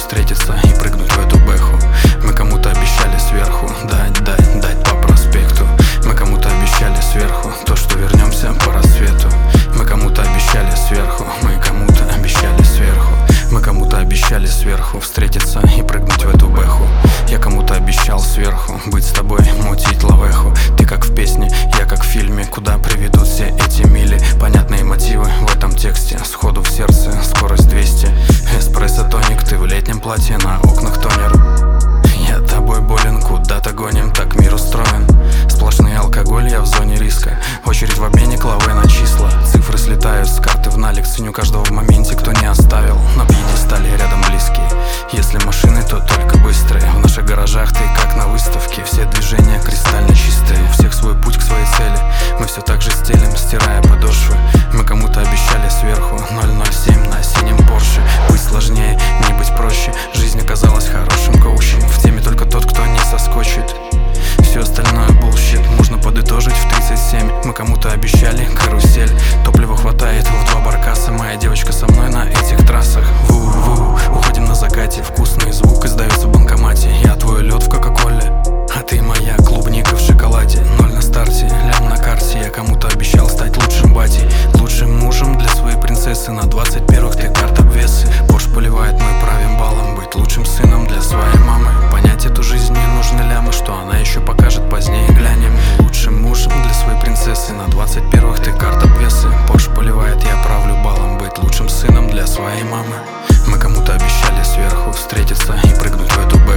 встретиться и прыгнуть в эту бэху. Мы кому-то обещали сверху дать по проспекту. Мы кому-то обещали сверху то, что вернемся по рассвету. Мы кому-то обещали сверху, мы кому-то обещали сверху. Мы кому-то обещали сверху встретиться и прыгнуть в эту бэху. Я кому-то обещал сверху быть с тобой, мутить лавеху. Ты как в песне, я как в фильме, куда приведут все эти мили. Понятные мотивы в этом тексте, сходу в сердце, скорость 200. Эспрессо тоник, ты в летнем платье, на окнах тонер. Я тобой болен, куда-то гоним, так мир устроен. Сплошный алкоголь, я в зоне риска. Очередь в обмене, клавы на числа. Цифры слетают с карты в налик. Ценю каждого в моменте, кто не оставил. На пьедестале рядом близкие. Если машины, то только быстрые. В наших гаражах ты как на выставке. Все движения кристально чистые. У всех свой путь к своей цели. Мы все так же стелим, стирая подошвы. Мы кому-то обещали сверху 007 на синем Порше. Быть сложнее, не быть проще. Жизнь оказалась хорошим коучем. В теме только тот, кто не соскочит. Все остальное bullshit, можно подытожить в 37. Мы кому-то обещали карусель. Топлива хватает в 2 баркаса. Моя девочка со мной на этих трассах. Ву-ву, уходим на закате. Вкусный звук издается в банкомате. Я твой лед в кока-коле, а ты моя клубника в шоколаде. 0 на старте, лям на карте. Я кому-то обещал стать лучшим батей, лучшим мужем для своей принцессы. На 21-х ты карт обвесы. Порш поливает, мы правим балом. Быть лучшим сыном для своей мамы. Понять эту жизнь не нужны лямы, что она еще покажет позднее, глянем. Лучшим мужем для своей принцессы. На 21-х ты карт обвесы. Порш поливает, я правлю балом. Быть лучшим сыном для своей мамы. Мы кому-то обещали сверху встретиться и прыгнуть в эту